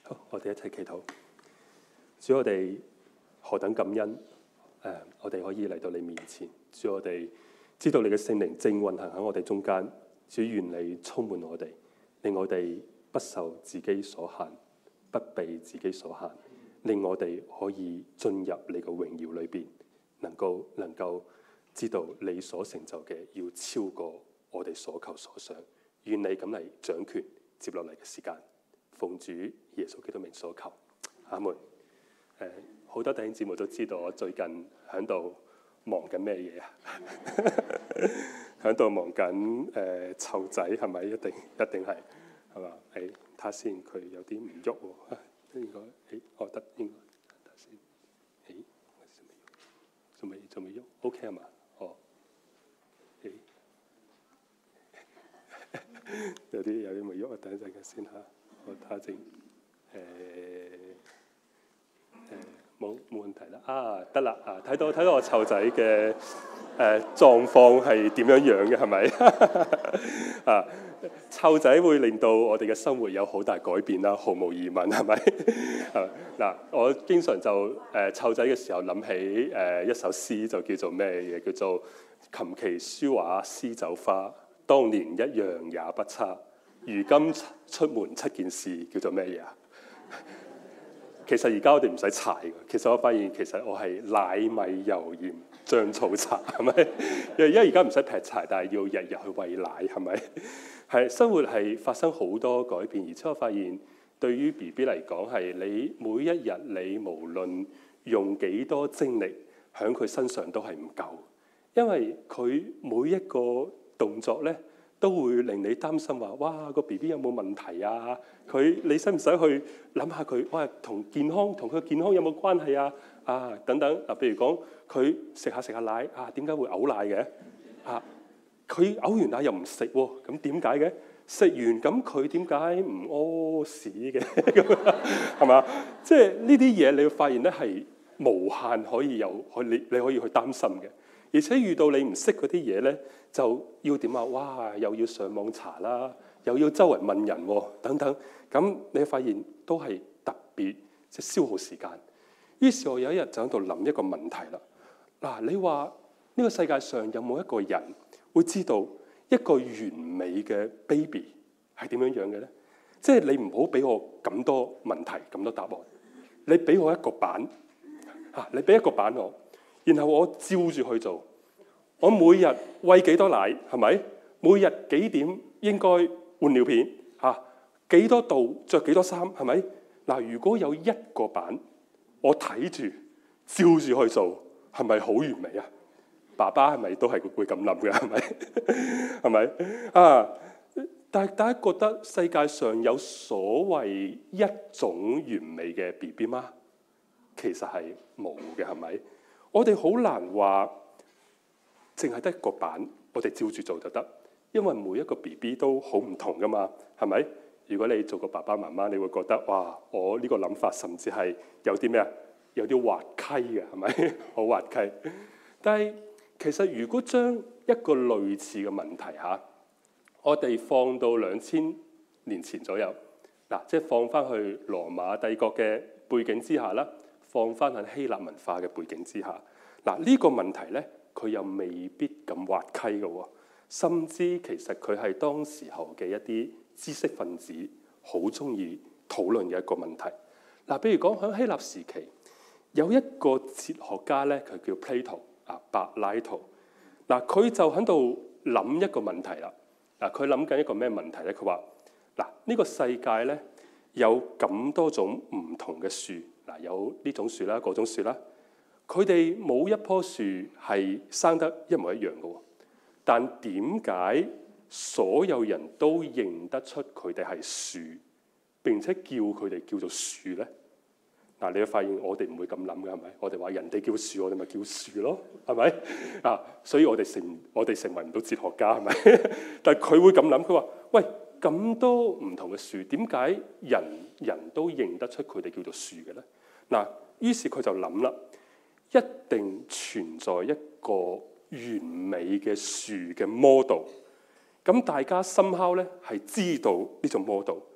好，我哋一齊祈禱。主，我哋何等感恩！我哋可以嚟到你面前。主，我哋知道你嘅聖靈正運行喺我哋中間。主，願你充滿我哋，令我哋不受自己所限，不被自己所限，令我哋可以進入你嘅榮耀裏邊，能夠知道你所成就嘅要超過我哋所求所想。願你咁嚟掌權，接落嚟嘅時間，奉主耶穌基督名所求，阿門。好多弟兄姊妹都知道我最近喺度忙緊咩嘢啊？喺度忙緊湊仔係咪？一定係嘛？睇下先，佢有啲唔喐喎。應該我覺得應該睇下先。仲未喐 ？OK 係嘛？哦，有啲未喐啊！等一陣間先嚇，我睇下先。冇問題啦，得啦，睇到我湊仔嘅狀況係點樣樣嘅係咪？湊仔會令到我哋嘅生活有好大改變啦，毫無疑問係咪？嗱，我經常就湊仔嘅時候諗起一首詩，就叫做咩嘢？叫做琴棋書畫詩酒花，當年一樣也不差。如今出門七件事，叫做咩嘢啊？其實而家我哋唔使柴嘅，其實我發現其實我係奶米油鹽醬醋茶，係咪？因為而家唔使劈柴，但係要日日去餵奶，係咪？係生活係發生好多改變，而且我發現對於 BB 嚟講係你每一日你無論用幾多精力喺佢身上都係唔夠，因為佢每一個動作咧，都會令你擔心話：哇，個 BB 有冇問題啊？你使唔使去諗下佢？哇，同佢健康有冇關係啊？等等嗱，譬如講佢食下奶點解會嘔奶嘅？佢嘔完奶又唔食喎，咁點解嘅？食完咁佢點解唔屙屎嘅？係嘛？即係呢啲嘢，你會發現咧係無限可以你可以去擔心嘅。而且遇到你唔識嗰啲嘢咧，就要點啊？哇！又要上網查啦，又要周圍問人等等。咁你發現都係特別即係消耗時間。於是我有一日就喺度諗一個問題啦。嗱，你話呢個世界上有冇一個人會知道一個完美嘅 baby 係點樣樣嘅咧？即係你唔好俾我咁多問題、咁多答案。你俾我一個版你俾一個版我。然後我照住去做，我每日餵幾多奶係咪？每日幾點應該換尿片幾多度着幾多衫係咪？嗱，如果有一個版，我睇住照住去做，係咪好完美啊？爸爸係咪都係會咁諗嘅？係咪？係咪？但係大家覺得世界上有所謂一種完美嘅 BB 嗎？其實係冇嘅，係咪？我哋好難話，淨係得一個版，我哋照住做就得，因為每一個 BB 都好唔同噶嘛，係咪？如果你做個爸爸媽媽，你會覺得哇，我呢個諗法甚至係有啲咩啊？有啲滑稽嘅，係咪？好滑稽。但係其實如果將一個類似嘅問題我哋放到2000年前左右，即係放翻去羅馬帝國嘅背景之下啦。放翻喺希臘文化嘅背景之下，呢個問題咧，佢又未必咁滑稽嘅喎，甚至其實佢係當時候嘅一啲知識分子好中意討論嘅一個問題。譬如講喺希臘時期，有一個哲學家咧，佢叫 Plato 柏拉圖。佢就喺度諗一個問題啦。佢諗緊一個咩問題咧？佢話呢個世界咧有咁多種唔同嘅樹。有呢種樹啦，嗰種樹啦，佢哋冇一棵樹係生得一模一樣嘅喎。但點解所有人都認得出佢哋係樹，並且叫佢哋叫做樹咧？你會發現我哋唔會咁諗嘅，係咪？我哋話人哋叫樹，我哋咪叫樹咯，係咪？所以我哋成為唔到哲學家，係咪？但係佢會咁諗，佢話：喂，咁多唔同嘅樹，點解人都認得出佢哋叫做樹嘅咧？於是佢就諗啦，一定存在一個完美嘅樹嘅 model。咁大家somehow咧係知道呢種 model，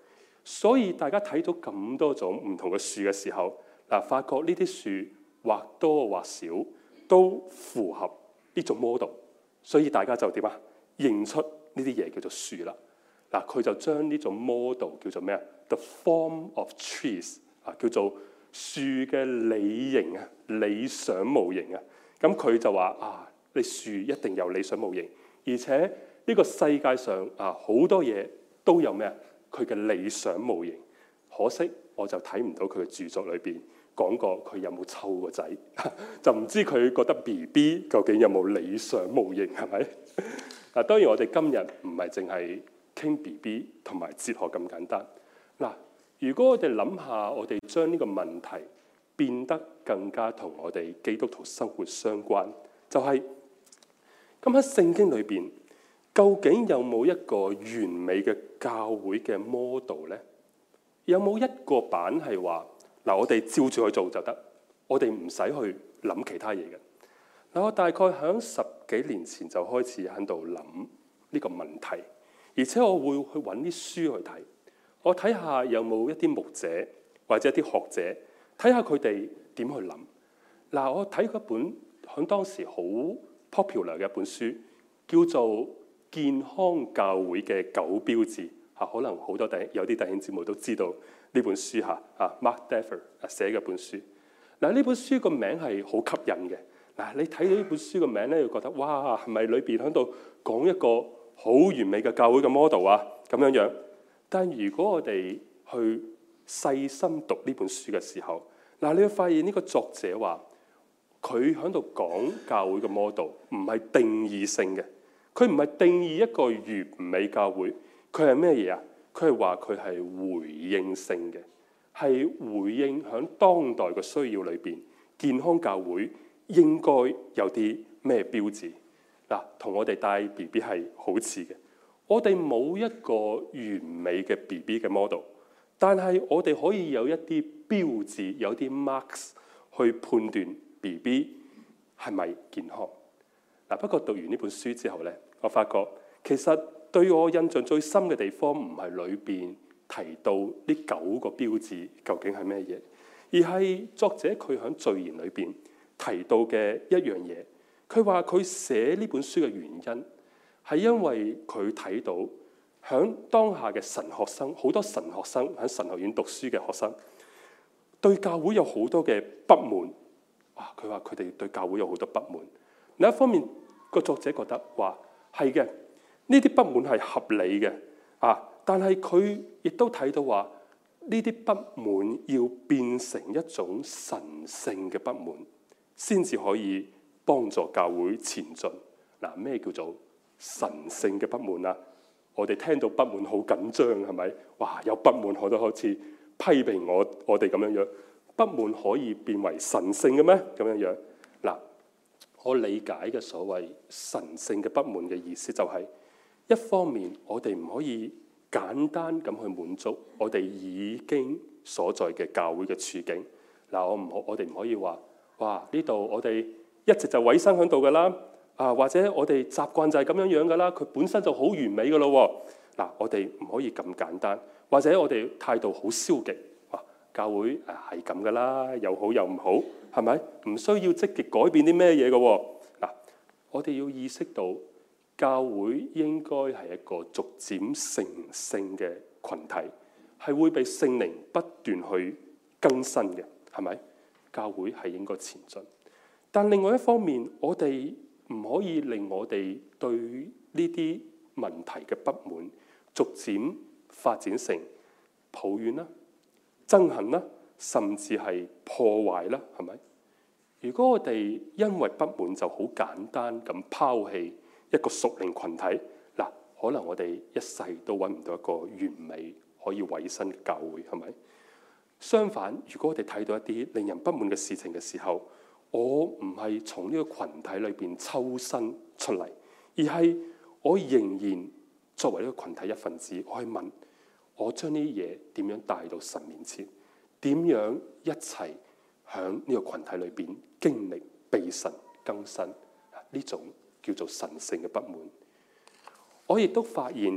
所以大家睇到咁多種唔同嘅樹嘅時候，嗱，發覺呢啲樹或多或少都符合呢種 model， 所以大家就點啊？認出呢啲嘢叫做樹啦。嗱，佢就將呢種 model 叫做咩啊 ？The form of trees 啊，叫做樹嘅理型啊，理想模型啊。咁佢就話啊，你樹一定有理想模型，而且呢個世界上啊好多嘢都有咩啊？佢嘅理想模型。可惜我就睇唔到佢嘅著作裏邊講過佢有冇湊個仔，就唔知佢覺得 BB 究竟有冇理想模型係咪？嗱，當然我哋今日唔係淨係傾 BB 同埋哲學咁簡單。嗱，如果我哋諗下，我哋將呢個問題變得更加同我哋基督徒生活相關，就係咁喺聖經裏邊，究竟有冇一個完美嘅教會嘅 model 呢？有冇一個版係話嗱，我哋照住去做就得，我哋唔使去諗其他嘢嘅？嗱，我大概喺10幾年前就開始喺度諗呢個問題，而且我會去揾啲書去睇，我睇下有冇一啲牧者或者一啲學者，睇下佢哋點去諗。嗱，我睇嗰本喺當時好 popular 嘅一本書，叫做《健康教會嘅9標誌》。可能好多有啲弟兄姊妹都知道呢本書嚇，Mark Dever 寫嘅本書。嗱，呢本書個名係好吸引嘅。嗱，你睇到呢本書個名咧，就覺得哇，係咪裏邊喺度講一個好完美嘅教會嘅 model 啊？咁樣樣。但如果我哋去細心讀呢本書嘅時候，嗱，你會發現呢個作者話佢喺度講教會嘅 model 唔係定義性嘅，佢唔係定義一個完美教會。佢係咩嘢啊？佢係話佢係回應性嘅，係回應響當代嘅需要裏邊，健康教會應該有啲咩標誌？嗱，同我哋帶 BB 係好似嘅。我哋冇一個完美嘅 BB 嘅 model， 但係我哋可以有一啲標誌，有啲 marks 去判斷 BB 係咪健康。嗱，不過讀完呢本書之後咧，我發覺其實對我印象最深嘅地方唔係裏邊提到呢9個標誌究竟係咩嘢，而係作者佢喺序言裏邊提到嘅一樣嘢。佢話佢寫呢本書嘅原因係因為佢睇到響當下嘅神學生，好多神學生喺神學院讀書嘅學生對教會有好多嘅不滿。哇！佢話佢哋對教會有好多不滿。另一方面，個作者覺得話係嘅。呢啲不滿係合理嘅，但係佢亦都睇到話呢啲不滿要變成一種神聖嘅不滿，先至可以幫助教會前進。嗱，咩叫做神聖嘅不滿啊？我哋聽到不滿好緊張，係咪？哇！有不滿我都好似批評我哋咁樣樣，不滿可以變為神聖嘅咩？咁樣樣嗱，我理解嘅所謂神聖嘅不滿嘅意思就係，一方面，我哋唔可以簡單咁去滿足我哋已經所在嘅教會嘅處境。嗱，我哋唔可以話，哇！呢度我哋一直就委身喺度噶啦，或者我哋習慣就係咁樣樣噶啦，佢本身就好完美噶咯。嗱，我哋唔可以咁簡單，或者我哋態度好消極，教會係咁噶啦，又好又唔好，係咪？唔需要積極改變啲咩嘢噶。嗱，我哋要意識到，教會應該係一個逐漸成聖嘅群體，係會被聖靈不斷去更新嘅，係咪？教會係應該前進，但另外一方面，我哋唔可以令我哋對呢啲問題嘅不滿逐漸發展成抱怨啦、憎恨啦，甚至係破壞啦，係咪？如果我哋因為不滿就好簡單咁拋棄一個屬靈群體，嗱，可能我哋一世都揾唔到一個完美可以委身嘅教會，係咪？相反，如果我哋睇到一啲令人不滿嘅事情嘅時候，我唔係從呢個群體裏邊抽身出嚟，而係我仍然作為呢個群體一份子，我去問，我將呢啲嘢點樣帶到神面前？點樣一齊喺呢個群體裏邊經歷被神更新？呢種叫做神聖嘅不滿。我亦都發現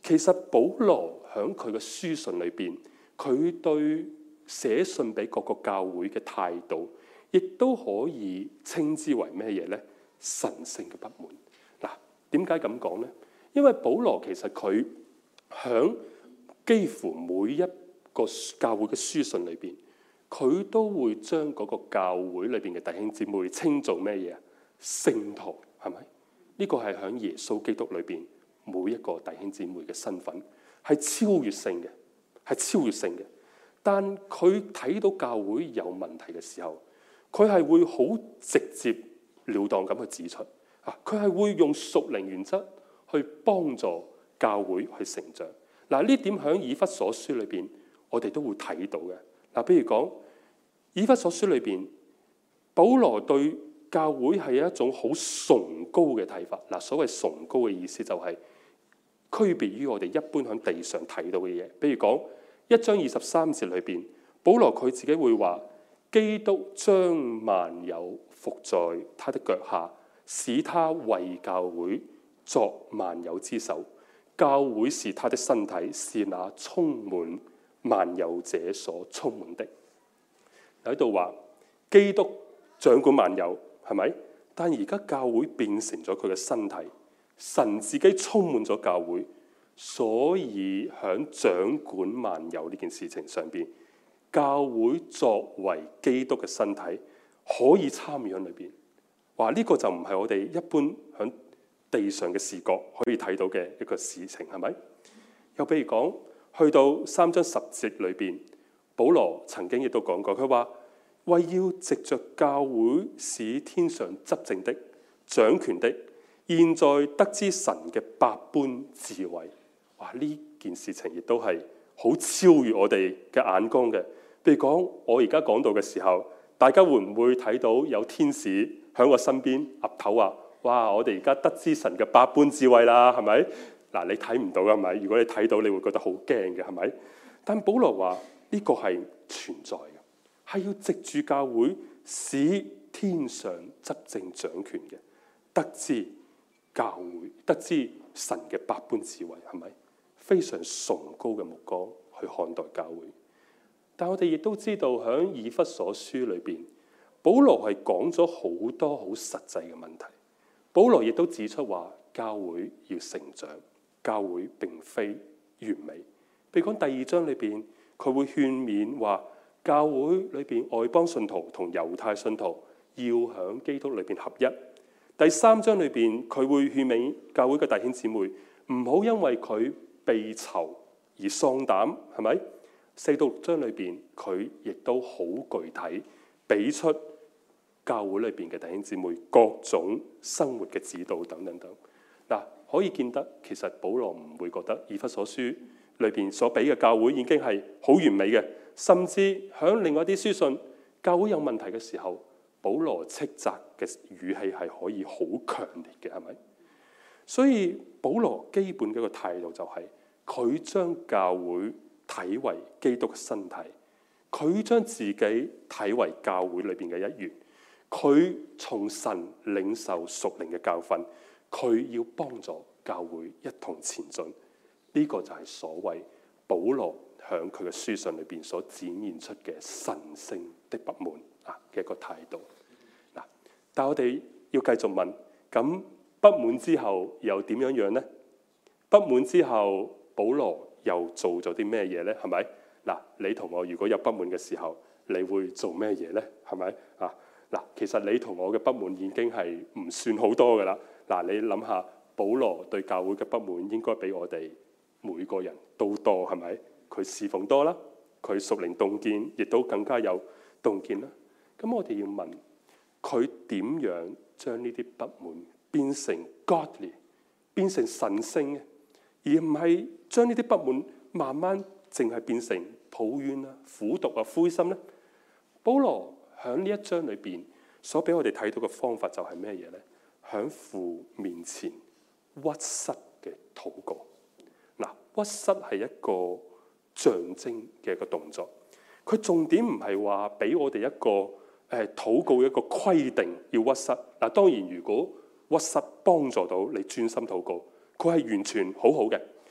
其實保羅喺佢嘅書信裏邊，佢對寫信俾各個教會嘅態度，亦都可以稱之為咩嘢呢？神聖嘅不滿。嗱，點解咁講呢？因為保羅其實佢喺幾乎每一個教會嘅書信裏邊，佢都會將嗰個教會裏邊嘅弟兄姊妹稱做咩嘢啊？聖徒，係咪？呢個係喺耶穌基督裏邊每一個弟兄姊妹嘅身份係超越性嘅，係超越性嘅。但佢睇到教會有問題嘅時候，佢係會好直接了當咁去指出啊！佢係會用屬靈原則去幫助教會去成長。嗱，呢點喺以弗所書裏邊，我哋都會睇到嘅。嗱，譬如講以弗所書裏邊，保羅對教會係一種好崇高嘅睇法。嗱，所謂崇高嘅意思就係區別於我哋一般喺地上睇到嘅嘢。譬如講1章23節裏邊，保羅佢自己會話：基督將萬有伏在他的腳下，使他為教會作萬有之首。教會是他的身體，是那充滿萬有者所充滿的。喺度話基督掌管萬有，係咪？但而家教會變成咗佢嘅身體，神自己充滿咗教會，所以喺掌管萬有呢件事情上邊，教會作為基督嘅身體，可以參與喺裏邊。話呢個就唔係我哋一般喺地上嘅視覺可以睇到嘅一個事情，係咪？又譬如講，去到3章10節裏邊，保羅曾經亦都講過，佢話為要藉着教會使天上執政的、掌權的，現在得知神嘅百般智慧。哇！呢件事情亦都係好超越我哋嘅眼光嘅。譬如講，我而家講到嘅時候，大家會唔會睇到有天使喺我身邊岌頭話：哇！我哋而家得知神嘅百般智慧啦，係咪？嗱，你睇唔到㗎，係咪？如果你睇到，你會覺得好驚嘅，係咪？但保羅話呢個係存在嘅，係要藉住教會使天上執政掌權嘅得知教會，得知神嘅百般智慧，係咪？非常崇高嘅目光去看待教會。但我哋亦都知道喺以弗所書裏邊，保羅係講咗好多好實際嘅問題。保羅亦都指出話，教會要成長，教會並非完美。譬如講第2章裏邊，佢會勸勉話，教會裏邊外邦信徒同猶太信徒要喺基督裏邊合一。第3章裏邊，佢會勸勉教會嘅弟兄姊妹唔好因為佢被囚而喪膽，係咪？4到6章裏邊，佢亦都好具體俾出教會裏邊嘅弟兄姊妹各種生活嘅指導等等等。嗱，可以見得其實保羅唔會覺得以弗所書裏邊所俾嘅教會已經係好完美嘅，甚至喺另外啲書信教會有問題嘅時候，保羅斥責嘅語氣係可以好強烈嘅，係咪？所以保羅基本嘅一個態度就係佢將教會睇為基督嘅身體，佢將自己睇為教會裏邊嘅一員，佢從神領受屬靈嘅教訓，佢要幫助教會一同前進。呢個就係所謂保羅響佢嘅書信裏邊所展現出嘅神聖的不滿嘅一個態度。嗱，但我哋要繼續問，咁不滿之後又點樣樣呢？不滿之後，保羅又做咗啲咩嘢呢？係咪？嗱，你同我如果有不滿嘅時候，你會做咩嘢呢？係咪？嗱，其實你同我嘅不滿已經係唔算好多噶啦。嗱，你諗下，保羅對教會嘅不滿應該比我哋每個人都多，係咪？佢侍奉多啦，佢屬靈洞見亦都更加有洞見啦。咁我哋要問佢點樣將呢啲不滿變成 godly， 變成神聖嘅，而唔係將呢啲不滿慢慢淨係變成抱怨啊、苦毒啊、灰心咧。保羅喺呢一章裏邊所俾我哋睇到嘅方法就係咩嘢咧？喺父面前屈膝嘅禱告。嗱，屈膝係一個象徵嘅一個動作，佢重點唔係話俾我哋一個禱告一個規定要屈膝。嗱，當然如果屈膝幫助到你專心禱告，佢係完全好好嘅。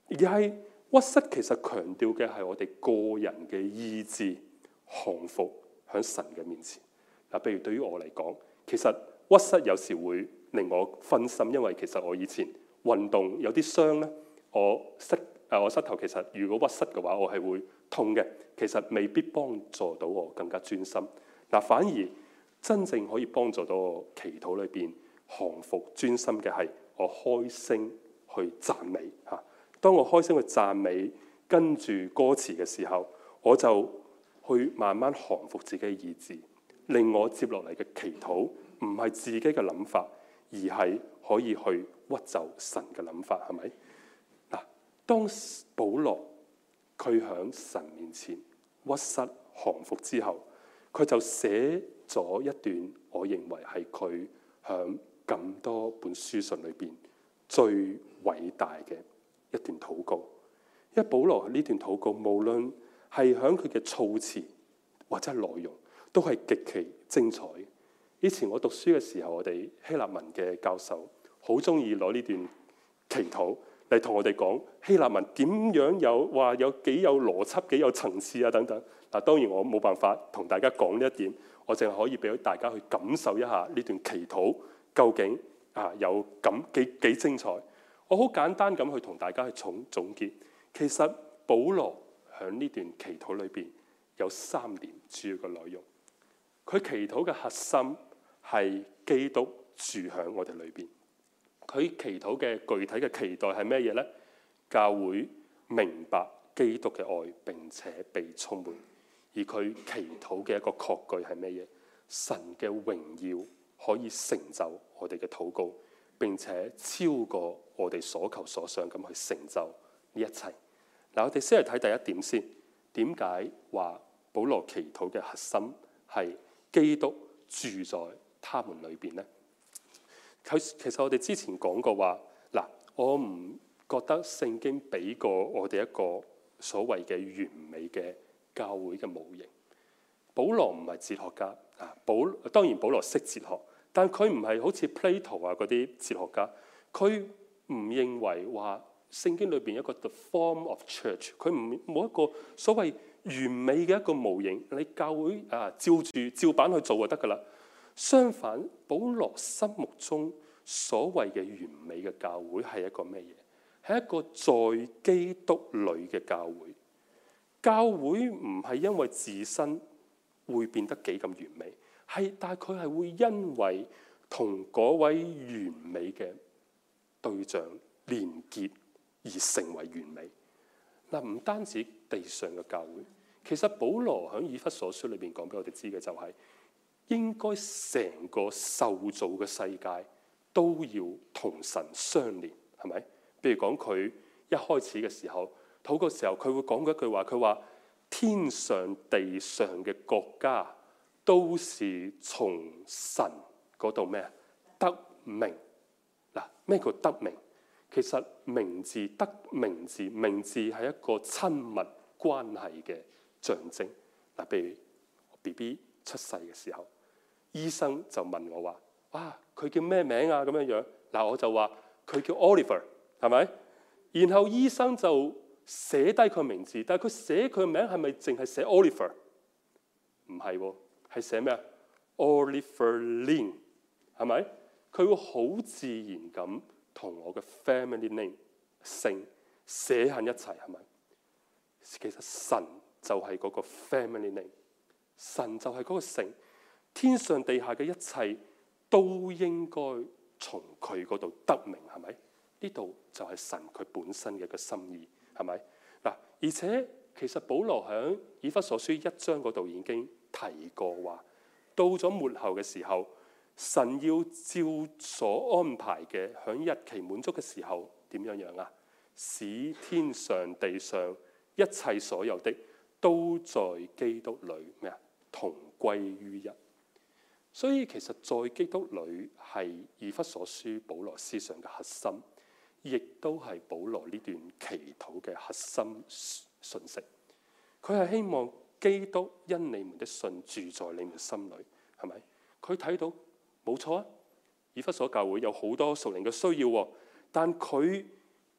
而係屈膝其實強調嘅係我哋個人嘅意志降服喺神嘅面前。嗱，譬如對於我嚟講，其實屈膝有時會令我分心，因為其實我以前運動有啲傷咧，我膝頭其實如果屈膝嘅話，我係會痛嘅。其實未必幫助到我更加專心。嗱，反而真正可以幫助到我祈禱裏邊降服專心嘅係我開聲去讚美嚇。當我開聲去讚美，跟住歌詞嘅時候，我就去慢慢降服自己嘅意志，令我接落嚟嘅祈禱唔係自己嘅諗法，而係可以去屈就神嘅諗法，係咪？嗱，當保羅佢喺神面前屈膝降服之後，佢就寫咗一段我認為係佢喺咁多本書信裏邊最偉大嘅一段禱告。因為保羅呢段禱告，無論係喺佢嘅措辭或者內容，都係極其精彩。以前我讀書嘅時候，我哋希臘文嘅教授好中意攞呢段祈禱嚟同我哋講希臘文點樣有幾有邏輯、幾有層次啊等等。嗱，當然我冇辦法同大家講呢一點，我淨係可以俾大家去感受一下呢段祈禱究竟有幾精彩。我好簡單咁去同大家去總結。其實保羅喺呢段祈禱裏邊有3點主要嘅內容。佢祈禱嘅核心係基督住喺我哋裏邊。佢祈禱嘅具體嘅期待係咩嘢呢？教會明白基督嘅愛並且被充滿。而佢祈禱嘅一個確據係咩嘢？神嘅榮耀可以成就我哋嘅禱告，並且超過我哋所求所想咁去成就呢一切。嗱，我哋先嚟睇第一點先。點解話保羅祈禱嘅核心係基督住在他們裏邊呢？其實我哋之前講過話，嗱，我唔覺得聖經俾過我哋一個所謂嘅完美嘅教會嘅模型。保羅唔係哲學家啊，當然保羅識哲學，但佢唔係好似 Plato 啊嗰啲哲學家，佢唔認為話聖經裏邊一個 the form of church， 佢冇一個所謂完美嘅一個模型，你教會照板去做就得噶啦。相反，保羅心目中所謂嘅完美嘅教會係一個咩嘢？係一個在基督裏嘅教會。教會唔係因為自身會變得幾咁完美，但係佢係會因為同嗰位完美嘅對象連結而成為完美。嗱，唔單止地上嘅教會，其實保羅喺以弗所書裏邊講俾我哋知嘅就係，應該成個受造嘅世界都要同神相連，係咪？譬如講佢一開始嘅時候禱告時候，佢會講過一句話，佢話天上地上嘅國家都是從神嗰度咩得名。嗱，咩叫得名？其實名字得名字，名字係一個親密關係嘅象徵。嗱，譬如 BB 出世嘅時候，醫生就問我話：哇，佢叫咩名啊？咁樣樣。嗱，我就話佢叫 Oliver， 係咪？然後醫生就寫低佢名字，但係佢寫佢嘅名係咪淨係寫 Oliver？ 唔係喎，係寫咩啊 ？Oliver Lin， 係咪？佢會好自然咁同我嘅 family name 姓寫喺一齊，係咪？其實神就係嗰個 family name， 神就係嗰個姓，天上地下嘅一切都應該從佢嗰度得名，係咪？呢度就係神佢本身嘅一個心意，係咪？嗱，而且其實保羅喺以弗所書1章嗰度已經提過話，到咗末後嘅時候，神要照所安排嘅，喺日期滿足嘅時候點樣啊？使天上地上一切所有的都在基督裏咩啊？同歸於一。所以其實在基督裏係以弗所書保羅思想嘅核心，亦都係保羅呢段祈禱嘅核心信息。佢係希望基督因你們的信住在你們心裏，係咪？佢睇到冇錯啊，以弗所教會有好多屬靈嘅需要，但佢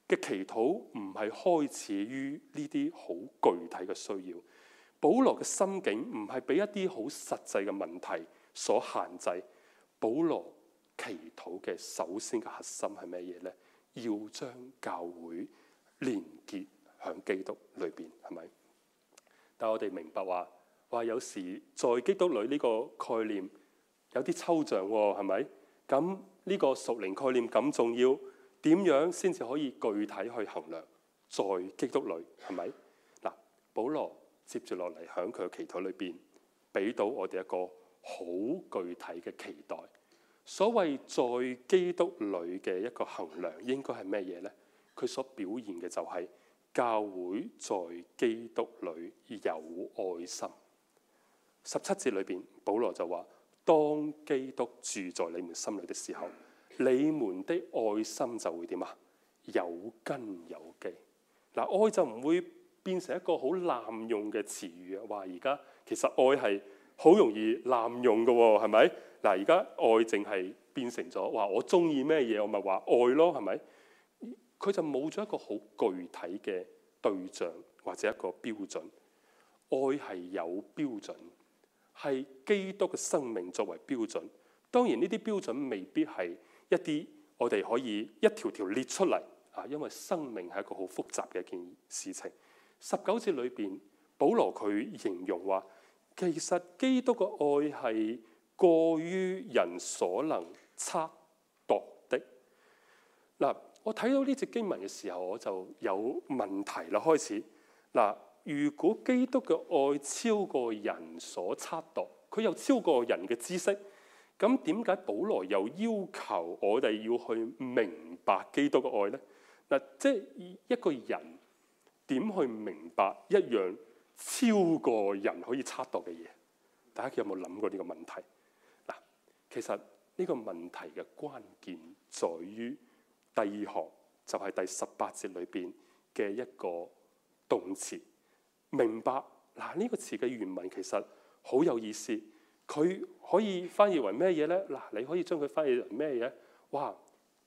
嘅祈禱唔係開始於呢啲好具體嘅需要。保羅嘅心境唔係俾一啲好實際嘅問題所限制。保羅祈禱嘅首先嘅核心係咩嘢呢？要將教會連結喺基督裏邊，係咪？但我哋明白話有時在基督裏呢個概念有啲抽象喎，係咪？咁呢個屬靈概念咁重要，點樣先至可以具體去衡量在基督裏，係咪？嗱，保羅接住落嚟喺佢嘅祈禱裏邊，俾到我哋一個好具體嘅期待。所謂在基督裏嘅一個衡量，應該係咩嘢呢？佢所表現嘅就係教會在基督裏有愛心。17節裏邊，保羅就話：當基督住在你們心裏的時候，你們的愛心就會點啊？有根有基。嗱，愛就唔會變成一個好濫用嘅詞語啊！話而家其實愛係好容易濫用嘅喎，係咪？嗱，而家愛淨係變成咗話我中意咩嘢，我咪話愛咯，係咪？佢就冇咗一個好具體嘅對象或者一個標準。愛係有標準，係基督嘅生命作為標準。當然呢啲標準未必係一啲我哋可以一條條列出嚟啊，因為生命係一個好複雜嘅一件事情。19節裏邊，保羅佢形容話，其實基督嘅愛係過於人所能測度的。嗱，我睇到呢節經文嘅時候，我就有問題啦。開始嗱，如果基督嘅愛超過人所測度，佢又超過人嘅知識，咁點解保羅又要求我哋要去明白基督嘅愛呢？嗱，即係一個人點去明白一樣超過人可以測度嘅嘢？大家有冇諗過呢個問題？嗱，其實呢個問題嘅關鍵在於第二行，就係第18節裏邊嘅一個動詞。明白嗱，呢個詞嘅原文其實好有意思，佢可以翻譯為咩嘢呢？嗱，你可以將佢翻譯為咩嘢？哇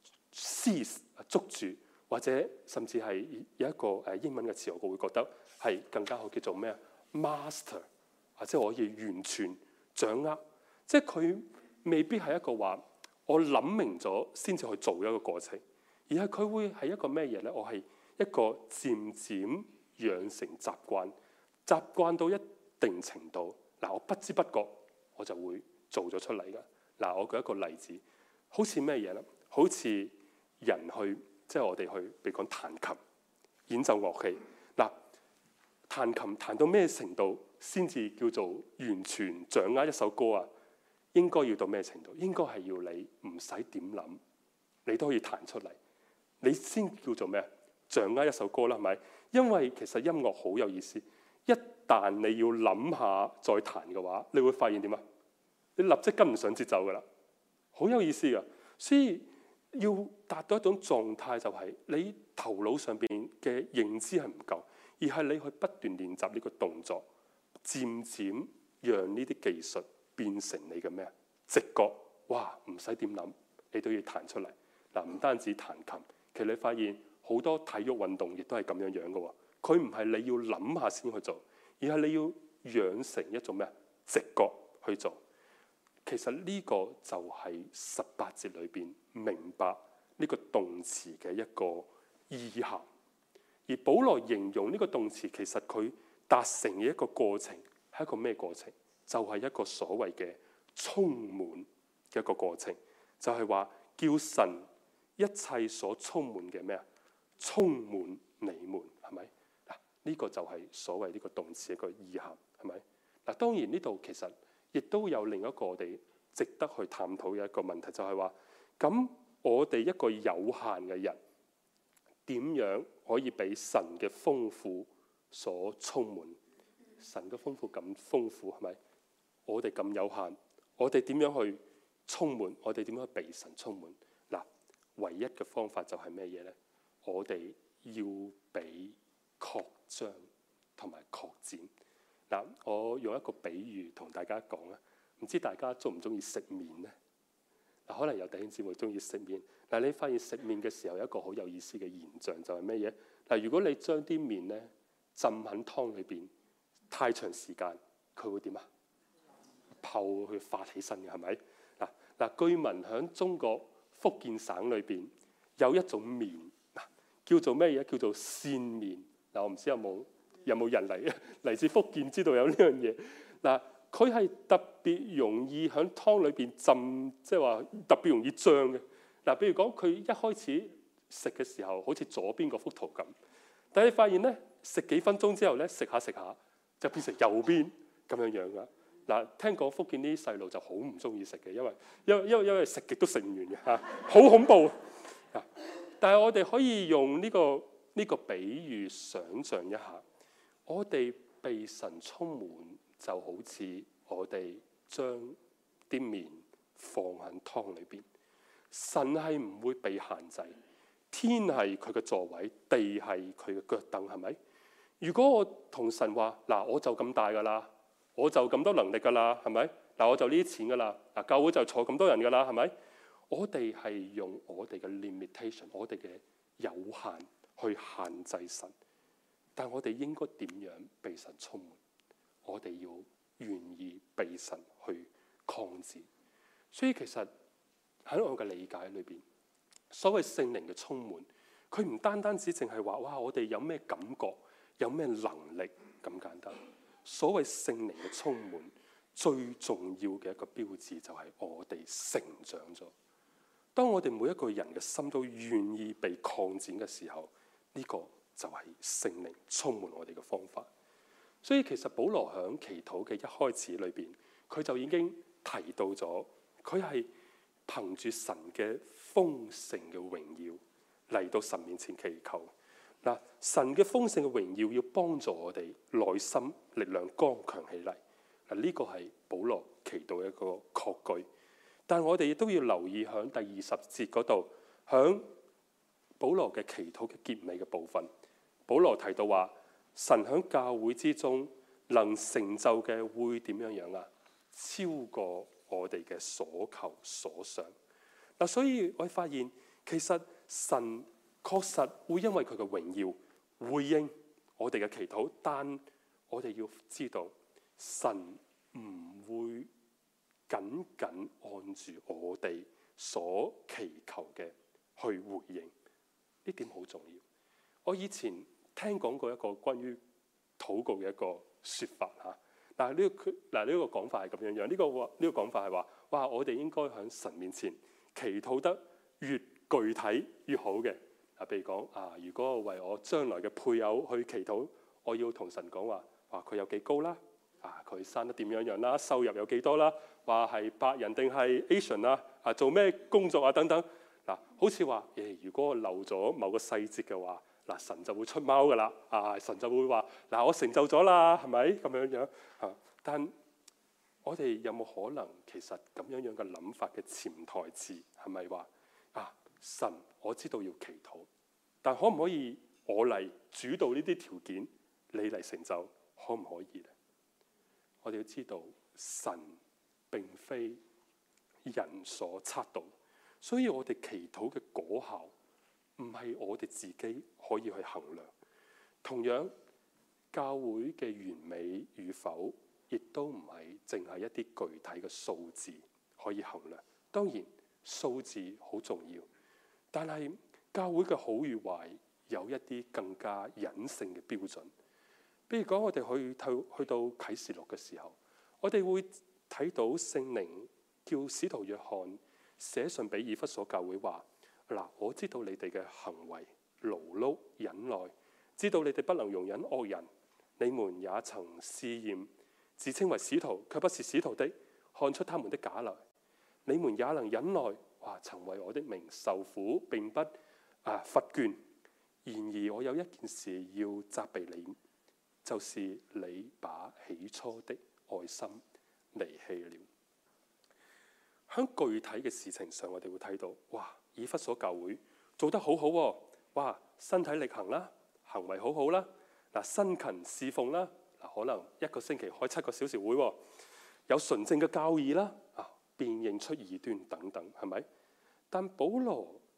，seize 捉住，或者甚至係有一個英文嘅詞，我會覺得係更加好，叫做咩啊 ？master， 或者我可以完全掌握。即係佢未必係一個話我諗明咗先至去做一個過程，而係佢會係一個咩嘢呢？我係一個漸漸養成習慣，習慣到一定程度，嗱，我不知不覺我就會做咗出嚟㗎。嗱，我舉一個例子，好似咩嘢咧？好似人去，即係我哋去，譬如講彈琴、演奏樂器。嗱，彈琴彈到咩程度先至叫做完全掌握一首歌啊？應該要到咩程度？應該係要你唔使點諗，你都可以彈出嚟，你先叫做咩啊？掌握一首歌啦，係咪？因為其實音樂好有意思，一旦你要諗下再彈嘅話，你會發現點啊？你立即跟唔上節奏噶啦，好有意思噶。所以要達到一種狀態，就係你頭腦上邊嘅認知係唔夠，而係你去不斷練習呢個動作，漸漸讓呢啲技術變成你嘅咩啊？直覺，哇！唔使點諗，你都要彈出嚟。嗱，唔單止彈琴，其實你發現好多體育運動亦都係咁樣樣嘅喎。佢唔係你要諗下先去做，而係你要養成一種咩啊？直覺去做。其實呢個就係18節裏邊明白呢個動詞嘅一個意涵。而保羅形容呢個動詞，其實佢達成嘅一個過程係一個咩過程？就係一個所謂嘅充滿嘅一個過程，就係話叫神一切所充滿嘅咩啊？充滿你們，係咪？嗱，呢個就係所謂呢個動詞一個意涵，係咪？嗱，當然呢度其實亦都有另一個我哋值得去探討嘅一個問題，就係話咁我哋一個有限嘅人，點樣可以俾神嘅豐富所充滿？神嘅豐富咁豐富，係咪？我哋咁有限，我哋點樣去充滿？我哋點樣去被神充滿？嗱，唯一嘅方法就係咩嘢呢？我哋要俾擴張同埋擴展。嗱，我用一個比喻同大家講啦，唔知大家中唔中意食麵呢？嗱，可能有弟兄姊妹中意食麵。 嗱，你發現食麵嘅時候有一個好有意思嘅現象，就係咩嘢？嗱，如果你將啲麵咧浸喺湯裏邊太長時間，佢會點啊？泡去發起身嘅係咪？嗱，據聞喺中國福建省裏邊有一種麵，叫做咩嘢？叫做線麵。嗱，我唔知有冇人嚟自福建知道有呢樣嘢。嗱，佢係特別容易喺湯裏邊浸，即係話特別容易漲嘅。嗱，比如講佢一開始食嘅時候，好似左邊嗰幅圖咁，但係你發現咧，食幾分鐘之後咧，食下就變成右邊咁樣樣噶。嗱，聽講福建啲細路就好唔中意食嘅，因為食極都食唔完嘅嚇，好恐怖。但係我哋可以用呢個比喻想像一下，我哋被神充滿就好似我哋將啲麵放喺湯裏邊。神係唔會被限制，天係佢嘅座位，地係佢嘅腳凳，係咪？如果我同神話嗱，我就咁大噶啦，我就咁多能力噶啦，係咪？嗱，我就呢啲錢噶啦，嗱，教會就坐咁多人噶啦，係咪？我哋係用我哋嘅 limitation， 我哋嘅有限去限制神，但我哋應該點樣被神充滿？我哋要願意被神去擴展。所以其實喺我嘅理解裏邊，所謂聖靈嘅充滿，佢唔單只淨係話哇，我哋有咩感覺，有咩能力咁簡單。所謂聖靈嘅充滿，最重要嘅一個標誌就係我哋成長咗。當我哋每一個人嘅心都願意被擴展嘅時候，呢個就係聖靈充滿我哋嘅方法。所以其實保羅喺祈禱嘅一開始裏邊，佢就已經提到咗，佢係憑住神嘅豐盛嘅榮耀嚟到神面前祈求。嗱，神嘅豐盛嘅榮耀要幫助我哋內心力量剛強起嚟。嗱，呢個係保羅祈禱一個確據。但我哋亦都要留意喺第20節嗰度，喺保羅嘅祈禱嘅結尾嘅部分，保羅提到話，神喺教會之中能成就嘅會點樣啊？超過我哋嘅所求所想。嗱，所以我發現其實神確實會因為佢嘅榮耀回應我哋嘅祈禱，但我哋要知道神唔會緊緊按住我哋所祈求嘅去回應，呢點好重要。我以前聽講過一個關於禱告嘅一個說法嚇，但係呢個講法係咁樣樣。呢個講法係話，哇！我哋應該喺神面前祈禱得越具體越好嘅。嗱，譬如講啊，如果我為我將來嘅配偶去祈禱，我要同神講話，話佢有幾高啦，佢生得點樣啦，收入有幾多啦，話係白人定係 Asian 啊，做咩工作啊等等。嗱，好似話如果我漏咗某個細節嘅話，嗱，神就會出貓噶啦，神就會話嗱，我成就咗啦，係咪咁樣樣啊？但我哋有冇可能其實咁樣樣嘅諗法嘅潛台詞係咪話神，我知道要祈禱，但可唔可以我嚟主導呢啲條件，你嚟成就，可唔可以呢？我哋要知道神並非人所測度，所以我哋祈禱嘅果效唔係我哋自己可以去衡量。同樣，教會嘅完美與否，亦都唔係淨係一啲具體嘅數字可以衡量。當然數字好重要，但係教會嘅好與壞有一啲更加隱性嘅標準。比如講，我哋去到啟示錄嘅時候，我哋會睇到聖靈叫使徒約翰寫信俾以弗所教會話：嗱，我知道你哋嘅行為勞碌忍耐，知道你哋不能容忍惡人，你們也曾試驗自稱為使徒卻不是使徒的，看出他們的假來。你們也能忍耐，曾為我的名受苦，並不乏倦。然而我有一件事要責備你，就是你把起初的愛心離棄了。喺具體嘅事情上，我哋會睇到，以弗所教會做得好好喎，身體力行啦，行為好好啦，辛勤侍奉啦，可能一個星期開7個小時會，有純正嘅教義啦，辨認出異端等等，係咪？但保羅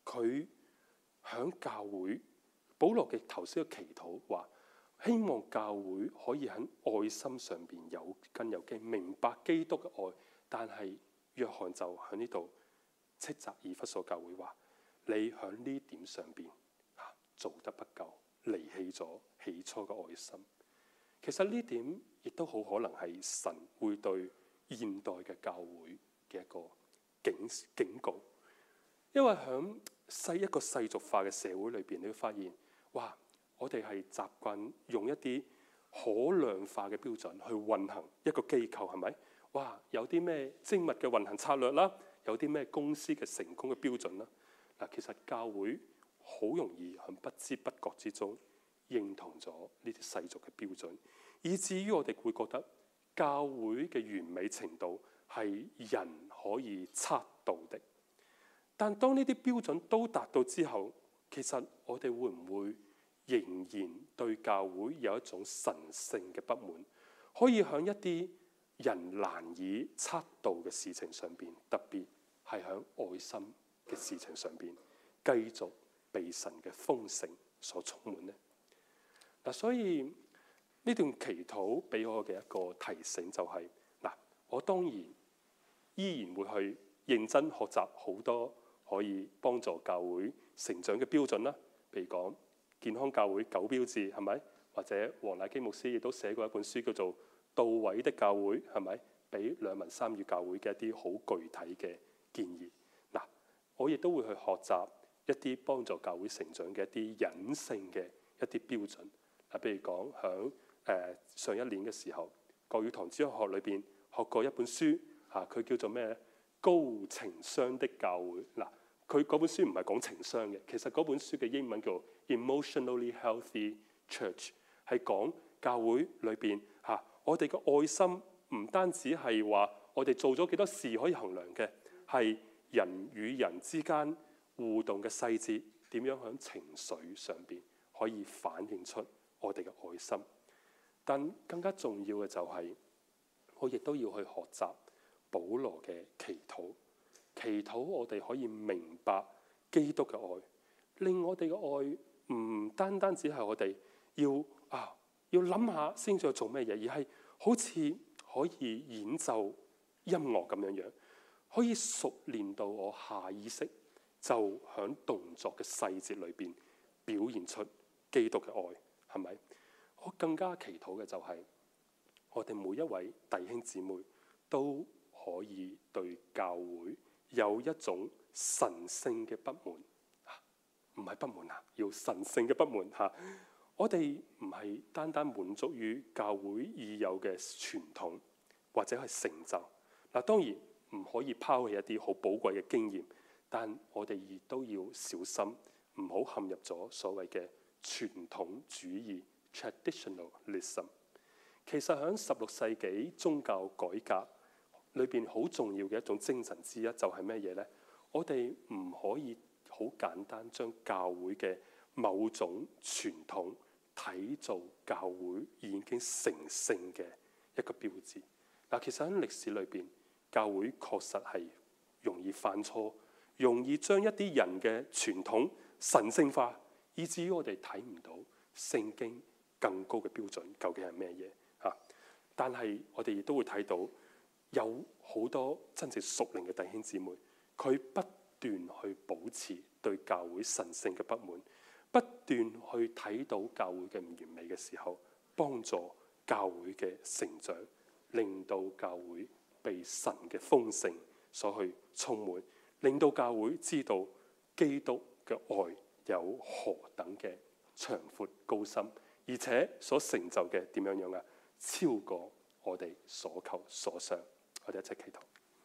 佢響教會，保羅嘅頭先嘅祈禱話，希望教會可以喺愛心上邊有根有基，明白基督嘅愛。但係約翰就喺呢度斥責以弗所教會話，你喺呢點上邊做得不夠，離棄咗起初嘅愛心。其實呢點亦都好可能係神會對現代嘅教會嘅一個警告，因為喺一個世俗化嘅社會裏邊，你會發現，哇！我哋係習慣用一啲可量化嘅標準去運行一個機構，係咪？哇！有啲咩精密嘅運行策略啦，有啲咩公司嘅成功嘅標準啦。嗱，其實教會好容易喺不知不覺之中認同咗呢啲世俗嘅標準，以至於我哋會覺得教會嘅完美程度係人可以測度的。但當呢啲標準都達到之後，其實我哋會唔會仍然對教會有一種神聖嘅不滿？可以喺一啲人難以測度嘅事情上邊，特別係喺愛心嘅事情上邊，繼續被神嘅豐盛所充滿呢？嗱，所以呢段祈禱俾我嘅一個提醒就係，嗱，我當然依然會去認真學習好多可以幫助教會成長嘅標準啦。譬如講健康教會9標誌，係咪？或者黃乃基牧師亦都寫過一本書叫做《到位的教會》，係咪？俾兩文三語教會嘅一啲好具體嘅建議。嗱，我亦都會去學習一啲幫助教會成長嘅一啲隱性嘅一啲標準。嗱，譬如講響上一年嘅時候，國語堂主日學裏邊學過一本書，佢叫做咩？高情商的教會。嗱，佢嗰本書唔係講情商嘅，其實嗰本書嘅英文叫 Emotionally Healthy Church， 係講教會裏邊我哋嘅愛心唔單止係話我哋做咗幾多事可以衡量嘅，係人與人之間互動嘅細節，點樣喺情緒上邊可以反映出我哋嘅愛心。但更加重要嘅就係，我亦都要去學習保羅嘅祈禱。祈禱我哋可以明白基督嘅愛，令我哋嘅愛唔單單只係我哋要諗下先至做咩嘢，而係好似可以演奏音樂咁樣樣，可以熟練到我下意識就響動作嘅細節裏邊表現出基督嘅愛，係咪？我更加祈禱嘅就係，我哋每一位弟兄姊妹都可以對教會有一種神聖嘅不滿，唔係不滿要神聖嘅不滿。我哋唔係單單滿足於教會已有嘅傳統或者係成就。嗱，當然唔可以拋棄一啲好寶貴嘅經驗，但我哋亦都要小心，唔好陷入咗所謂嘅傳統主義 （traditionalism）。其實喺16世紀宗教改革裏邊好重要嘅一種精神之一就係咩嘢呢？我哋唔可以好簡單將教會嘅某種傳統睇做教會已經成聖嘅一個標誌。嗱，其實喺歷史裏邊，教會確實係容易犯錯，容易將一啲人嘅傳統神聖化，以至於我哋睇唔到聖經更高嘅標準究竟係咩嘢。但係我哋亦都會睇到有好多真正屬靈嘅弟兄姊妹，佢不斷去保持對教會神聖嘅不滿，不斷去睇到教會嘅唔完美嘅時候，幫助教會嘅成長，令到教會被神嘅豐盛所去充滿，令到教會知道基督嘅愛有何等嘅長闊高深，而且所成就嘅點樣樣超過我哋所求所想。我哋一齊祈禱。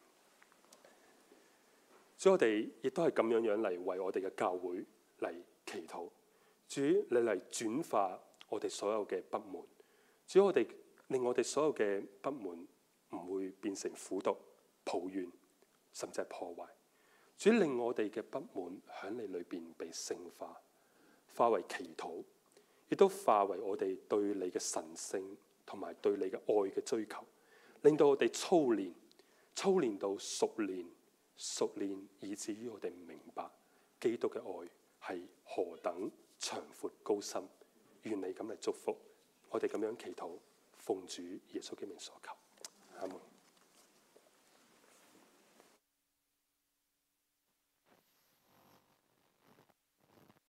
所以我哋亦都係咁樣樣嚟為我哋嘅教會嚟祈禱。主，你嚟轉化我哋所有嘅不滿。主，我哋令我哋所有嘅不滿唔會變成苦毒、抱怨，甚至係破壞。主，令我哋嘅不滿喺你裏邊被聖化，化為祈禱，亦都化為我哋對你嘅神聖同埋對你嘅愛嘅追求，令到我哋操練到熟練，以至於我哋明白基督嘅愛係何等長闊高深。願你咁嚟祝福我哋，咁樣祈禱，奉主耶穌基督名所求。